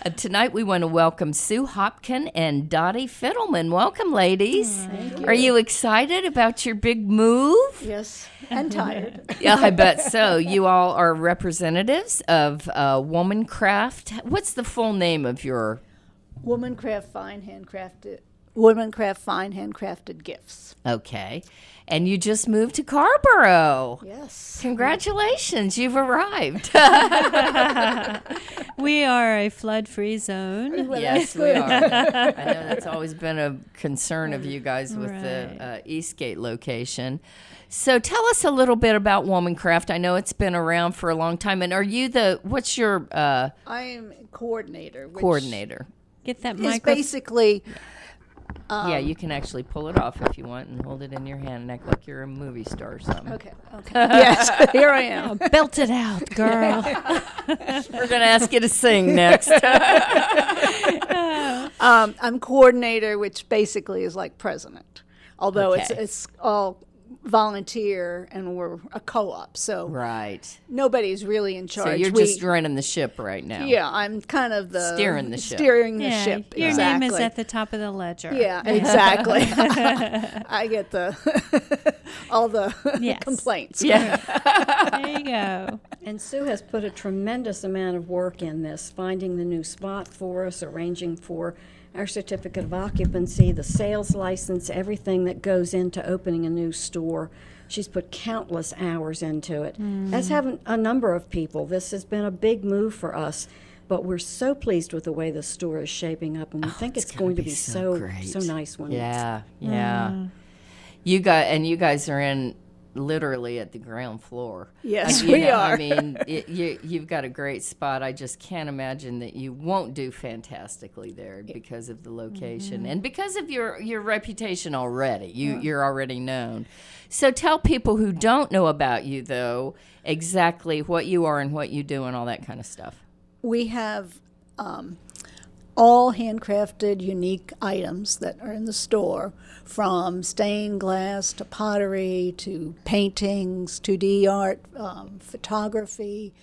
Tonight we want to welcome Sue Hopkin and Dottie Fiddleman. Welcome, ladies. Thank you. Are you excited about your big move? Yes, and tired. Yeah, I bet so. You all are representatives of Womancraft. What's the full name of your... Womancraft Fine Handcrafted Gifts. Okay. And you just moved to Scarborough. Yes. Congratulations, you've arrived. We are a flood-free zone. Yes, we are. I know that's always been a concern of you guys with Right. the Eastgate location. So tell us a little bit about Womancraft. I know it's been around for a long time. And are you what's your I am coordinator. Which coordinator? Get that is microphone. basically... Yeah, you can actually pull it off if you want and hold it in your hand and act like you're a movie star or something. Okay. Yes, here I am. Belt it out, girl. We're going to ask you to sing next. I'm coordinator, which basically is like president. Although Okay. it's all volunteer and we're a co-op, so Right. nobody's really in charge. So you're just running the ship right now. Yeah, I'm kind of the Steering the ship. Steering the Yeah, ship. your exactly. name is at the top of the ledger. Yeah, exactly. I get all the Yes. complaints. Yeah. There you go. And Sue has put a tremendous amount of work in this, finding the new spot for us, arranging for our certificate of occupancy, the sales license, everything that goes into opening a new store. She's put countless hours into it, as have a number of people. This has been a big move for us, but we're so pleased with the way the store is shaping up, and we think it's gonna going to be be so so great. nice when Yeah, yeah. You guys are in literally at the ground floor. Yes, You we know, are. I mean, you've got a great spot. I just can't imagine that you won't do fantastically there because of the location and because of your reputation already. You're already known. So tell people who don't know about you, though, exactly what you are and what you do and all that kind of stuff. We have all handcrafted, unique items that are in the store, from stained glass to pottery to paintings, 2D art, photography,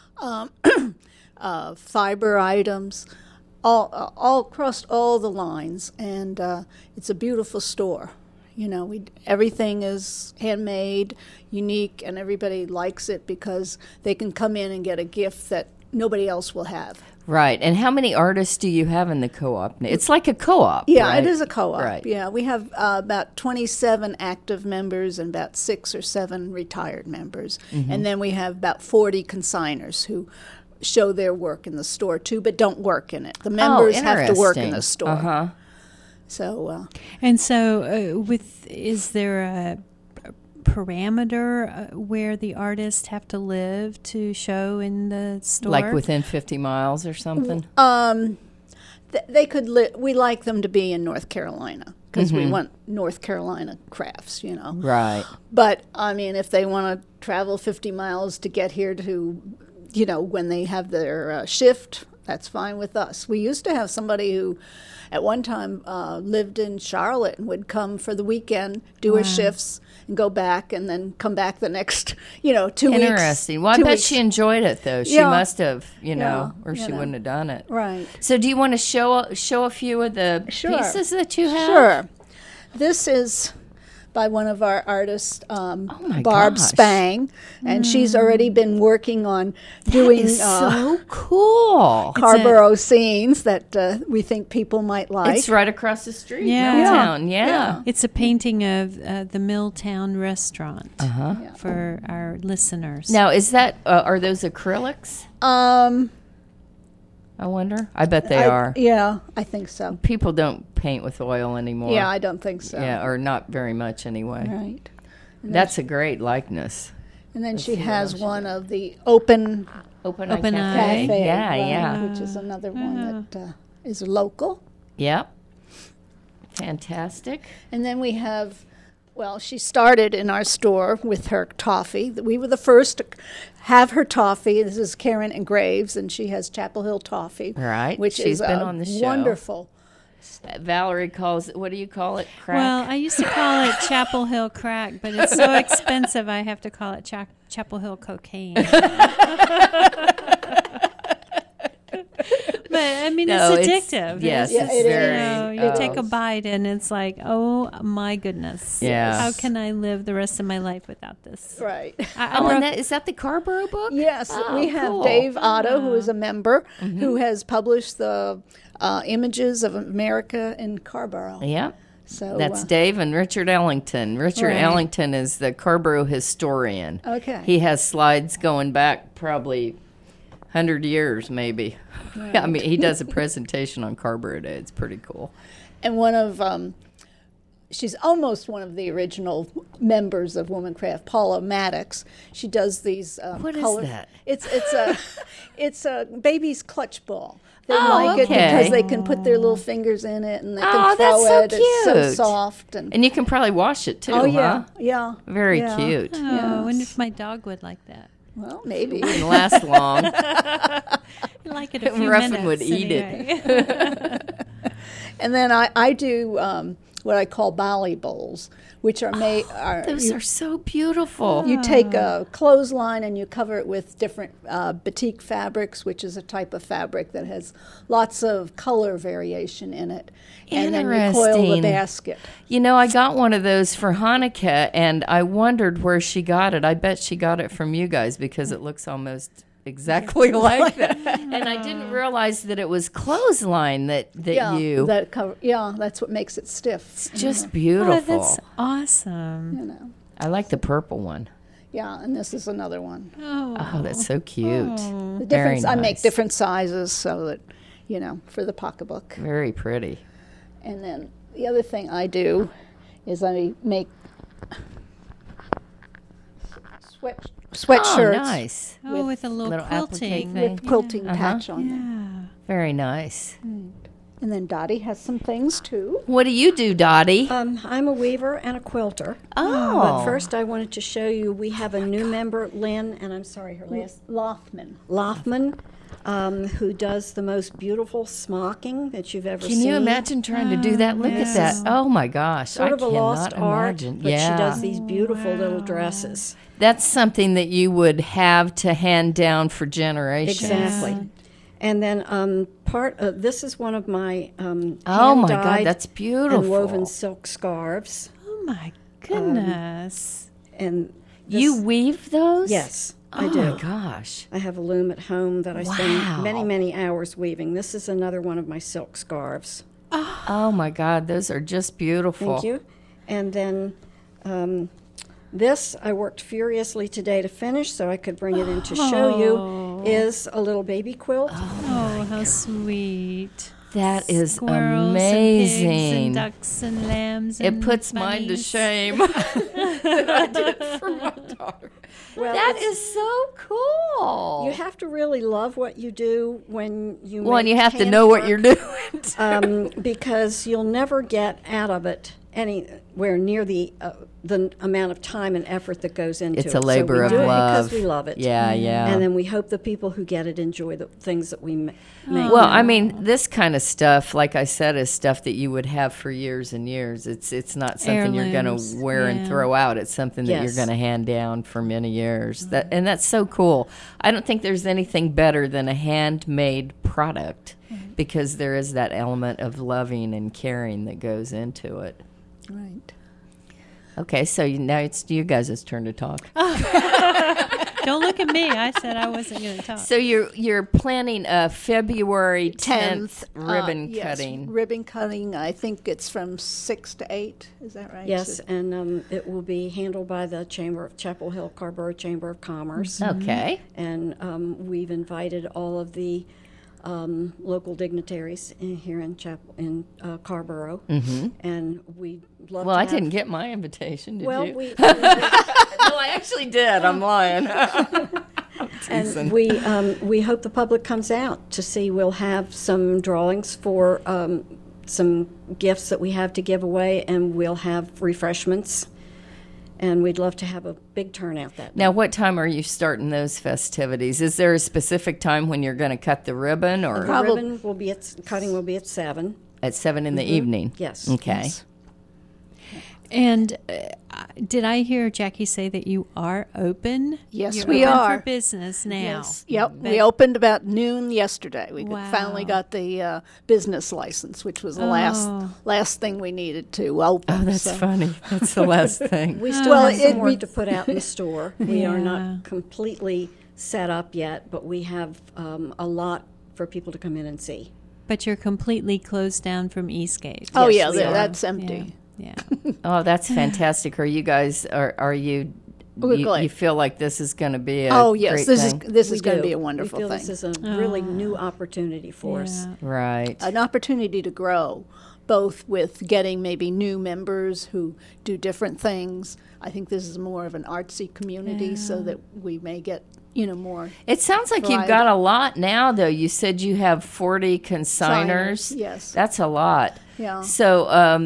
fiber items, all across all the lines. And it's a beautiful store. You know, everything is handmade, unique, and everybody likes it because they can come in and get a gift that nobody else will have. Right. And how many artists do you have in the co-op? It's like a co-op, Yeah, right? it is a co-op. Right. Yeah, we have about 27 active members and about 6 or 7 retired members. Mm-hmm. And then we have about 40 consigners who show their work in the store too, but don't work in it. The members have to work in the interesting. store. Uh-huh. So, And so, is there a parameter where the artists have to live to show in the store? Like within 50 miles or something? they could we like them to be in North Carolina because we want North Carolina crafts, you know. Right. But, I mean, if they want to travel 50 miles to get here to, you know, when they have their shift, that's fine with us. We used to have somebody who at one time lived in Charlotte and would come for the weekend, do his shifts, and go back, and then come back the next, 2 weeks. Interesting. Well, I 2 bet weeks. she enjoyed it, though. She Yeah. must have, or Yeah, she wouldn't have done it. Right. So do you want to show a few of the Sure. pieces that you have? Sure. This is by one of our artists, my Barb gosh. Spang, and she's already been working on doing It's so cool. Scarborough scenes that we think people might like. It's right across the street. Yeah. Milltown. Yeah. It's a painting of the Milltown restaurant Uh-huh. for our listeners. Now, is that, are those acrylics? I wonder. I bet they are. Yeah, I think so. People don't paint with oil anymore. Yeah, I don't think so. Yeah, or not very much anyway. Right. That's a great likeness. And then she see what has else you one of the open Open Open Eye Eye. Cafe. Yeah, right, yeah. which is another one that is local. Yep. Fantastic. And then we have, well, she started in our store with her toffee. We were the first to have her toffee. This is Karen and Graves, and she has Chapel Hill toffee. Right. Which She's is been on the show. wonderful. Valerie calls it, what do you call it? Crack? Well, I used to call it Chapel Hill crack, but it's so expensive I have to call it Chapel Hill cocaine. But I mean, No, it's it's- addictive. yes, Yeah, it's it is. very. You take a bite and it's like, oh my goodness. Yeah. How can I live the rest of my life without this? Right. I Oh, broke- and is that the Carborough book? Yes, Oh, we have cool. Dave Otto, who is a member, who has published the images of America in Carborough. Yeah. So That's Dave and Richard Ellington. Richard Right. Ellington is the Carborough historian. Okay. He has slides going back probably 100 years, maybe. I mean, he does a presentation on Carborough Day. It's pretty cool. and one of she's almost one of the original members of Womancraft, Paula Maddox. She does these What is color- that? It's a baby's clutch ball. They Oh, like it okay. because they can put their little fingers in it and they Oh, can throw that's so it. It's so cute. soft and And you can probably wash it too, oh yeah, huh? yeah, Very yeah. cute. Oh, I wonder if my dog would like that. Well, maybe. Didn't last long. I'd like it a few Ruffin minutes. would eat it. anyway. And then I do what I call Bali bowls, which are made. Those are so beautiful. You take a clothesline and you cover it with different batik fabrics, which is a type of fabric that has lots of color variation in it. And then you coil the Interesting. basket. You know, I got one of those for Hanukkah, and I wondered where she got it. I bet she got it from you guys because it looks almost exactly like that. And I didn't realize that it was clothesline that you. That's what makes it stiff. It's just Oh, beautiful. that's awesome. You know. I like the purple one. Yeah, and this is another one. Oh, that's so cute. The Very different I make nice. different sizes so that for the pocketbook. Very pretty. And then the other thing I do is I make sweatshirts Oh, nice. Oh, with a little applique quilting. thing. with quilting patch on them. Yeah. Very nice. And then Dottie has some things too. What do you do, Dottie? I'm a weaver and a quilter. Oh. But first, I wanted to show you we have a new member, Lynn, and I'm sorry, her last Lothman. Lothman, who does the most beautiful smocking that you've ever Can seen. you imagine trying to do that? Look at that. Oh my gosh. Sort I of a cannot lost art, imagine. but yeah. she does these beautiful little dresses. That's something that you would have to hand down for generations. Exactly. And then this is one of my Oh my God, hand-dyed that's beautiful. and woven silk scarves. Oh my goodness. And this, You weave those? yes, Oh I do. my gosh. I have a loom at home that I Wow. spend many, many hours weaving. This is another one of my silk scarves. Oh my God, those are just beautiful. Thank you. And then this I worked furiously today to finish so I could bring it in to show you is a little baby quilt. Oh, how sweet. That is Squirrels amazing. and pigs and ducks and lambs. It and puts mine to bunnies. shame that I did it for my daughter. Well, That it's- is so cool. You have to really love what you do when you Well, and make you have to hand know what work, you're doing. because you'll never get out of it anywhere near the amount of time and effort that goes into it. It's a labor so we of do love. it because we love it. Yeah, yeah. And then we hope the people who get it enjoy the things that we make. Well, I mean, this kind of stuff, like I said, is stuff that you would have for years and years. It's not something you're going Heirlooms, to wear and yeah. throw out. It's something that you're Yes. going to hand down for many years. And that's so cool. I don't think there's anything better than a handmade product because there is that element of loving and caring that goes into it. Right. Okay, so now it's you guys' turn to talk. Don't look at me. I said I wasn't going to talk. So you're planning a February 10th ribbon yes, cutting. ribbon cutting. I think it's from 6 to 8. Is that right? Yes, and it will be handled by the Chapel Hill Carborough Chamber of Commerce. Okay. And we've invited all of the local dignitaries here in Carborough, and we love. Well, to I have, didn't get my invitation, did Well, you? we No, I actually did. I'm lying. and we hope the public comes out to see. We'll have some drawings for some gifts that we have to give away, and we'll have refreshments. And we'd love to have a big turnout that Now, what time are you starting those festivities? Is there a specific time when you're going to cut the ribbon, or The ribbon will be cutting will be at 7. at 7 in the evening? Yes. Okay. Yes. And did I hear Jackie say that you are open? Yes, You're we open are. for business now. Yes. Yep. But- We opened about noon yesterday. We Wow. finally got the business license, which was the Oh. last thing we needed to open. Oh, that's so. funny. That's the last thing. We still Well, have some it- work we- to put out in the store. We are Yeah. not completely set up yet, but we have a lot for people to come in and see. But you're completely closed down from Eastgate. Oh, Yes, yeah, we are. that's empty. Yeah. Oh, that's fantastic. Are you guys? Are you? We're You, glad. you feel like this is going to be a Oh, yes, great this thing? is We going to do. be a wonderful We feel thing. this is a really new opportunity for us. Yeah. Right. An opportunity to grow, both with getting maybe new members who do different things. I think this is more of an artsy community, so that we may get more. It sounds like you've variety. got a lot now, though. You said you have 40 consigners. Yes. That's a lot. Yeah. So,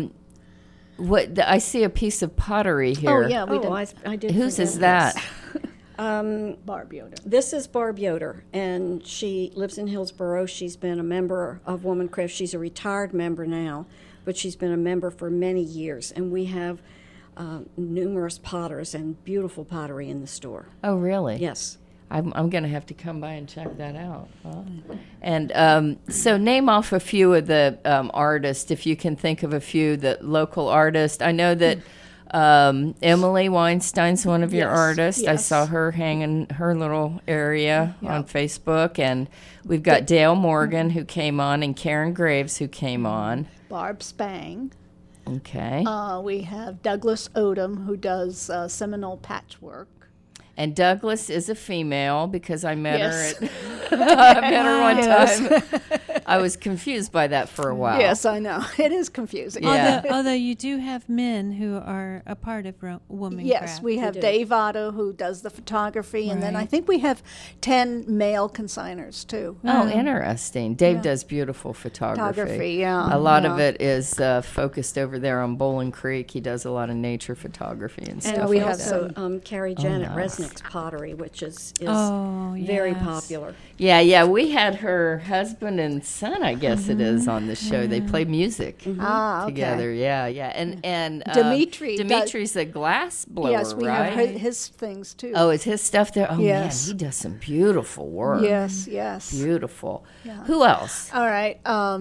I see a piece of pottery here. Oh yeah, we Oh, did. I did. Whose forget is that? this. Barb Yoder. This is Barb Yoder, and she lives in Hillsborough. She's been a member of Womancraft. She's a retired member now, but she's been a member for many years. And we have numerous potters and beautiful pottery in the store. Oh, really? Yes. I'm going to have to come by and check that out. Huh? And so name off a few of the artists, if you can think of a few, the local artists. I know that Emily Weinstein's one of your Yes, artists. I yes. saw her hanging her little area on Facebook. And we've got Dale Morgan, who came on, and Karen Graves, who came on. Barb Spang. Okay. We have Douglas Odom, who does Seminole patchwork. And Douglas is a female because I met Yes. her I met her one Yes. time. I was confused by that for a while. Yes, I know. It is confusing. Yeah. Although you do have men who are a part of Womancraft. Yes, we have do. Dave Otto, who does the photography, and then I Right. think we have 10 male consigners, too. Oh, interesting. Dave does beautiful photography. Photography, yeah, A lot yeah. of it is focused over there on Bowling Creek. He does a lot of nature photography and stuff. And we we have also carry Janet nice. Resnick's pottery, which is Oh, very yes. popular. Yeah. We had her husband and son, I guess it is, on the show. They play music Ah, okay. together. Yeah. And Dimitri does- Dimitri's a glass blower, Yes, we right? have his things, too. Oh, is his stuff there? Oh, Yes. man, he does some beautiful work. Yes, yes. Beautiful. Who else? All right.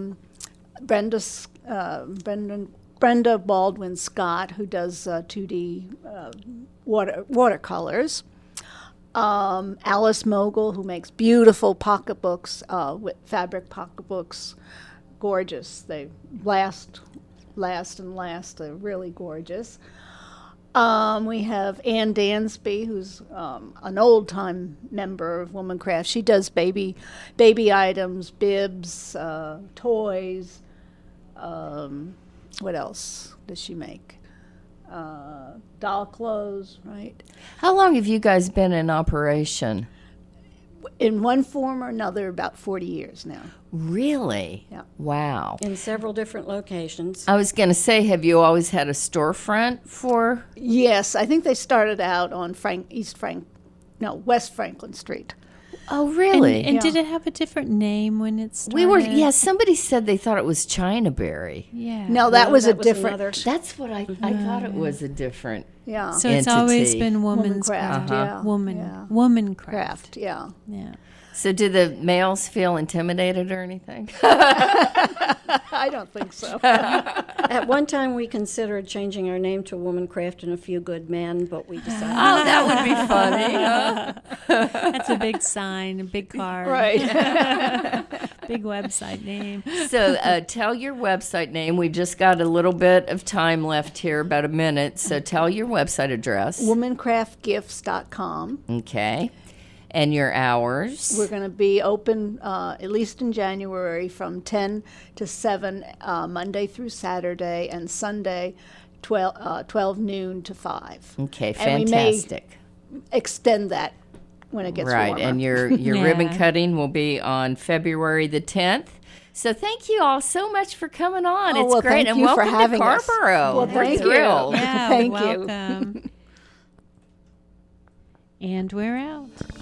Brenda Baldwin Scott, who does 2D watercolors. Alice Mogul, who makes beautiful pocketbooks, with fabric pocketbooks. Gorgeous. They last and last. They're really gorgeous. We have Ann Dansby, who's an old-time member of Womancraft. She does baby items, bibs, toys. What else does she make? Doll clothes, right? How long have you guys been in operation? In one form or another, about 40 years now. Really? Yeah. Wow. In several different locations. I was going to say, have you always had a storefront for? Yes, I think they started out on West Franklin Street. Oh, really? And Yeah. did it have a different name when it started? We were, yeah, somebody said they thought it was Chinaberry. Yeah. No, that was a that was different. another- That's what I thought it was a different. Yeah, So it's always entity. been woman's Womancraft, craft. yeah. Woman. Yeah. Woman craft. Yeah. Yeah. So do the males feel intimidated or anything? I don't think so. At one time, we considered changing our name to Womancraft and a Few Good Men, but we decided Oh, that would be funny. That's a big sign, a big card, Right. big website name. So tell your website name. We've just got a little bit of time left here, about a minute. So tell your website address. Womancraftgifts.com. Okay. And your hours. We're going to be open at least in January from 10 to 7, Monday through Saturday, and Sunday 12 noon to 5. Okay, And we may fantastic. extend that when it gets Right, warmer. and your Yeah. ribbon cutting will be on February the 10th. So thank you all so much for coming on. Oh, It's well, great, thank and you for welcome to having us. Carrboro. Well, We're thank you. thrilled. Yeah, Thank you. welcome. And we're out.